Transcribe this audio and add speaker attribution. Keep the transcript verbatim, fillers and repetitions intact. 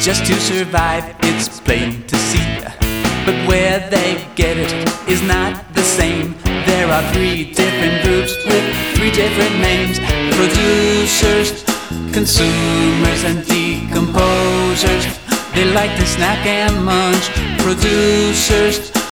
Speaker 1: just to survive, it's plain to see. But where they get it is not the same. There are three different groups with three different names: producers, consumers, and decomposers. They like to snack and munch. Producers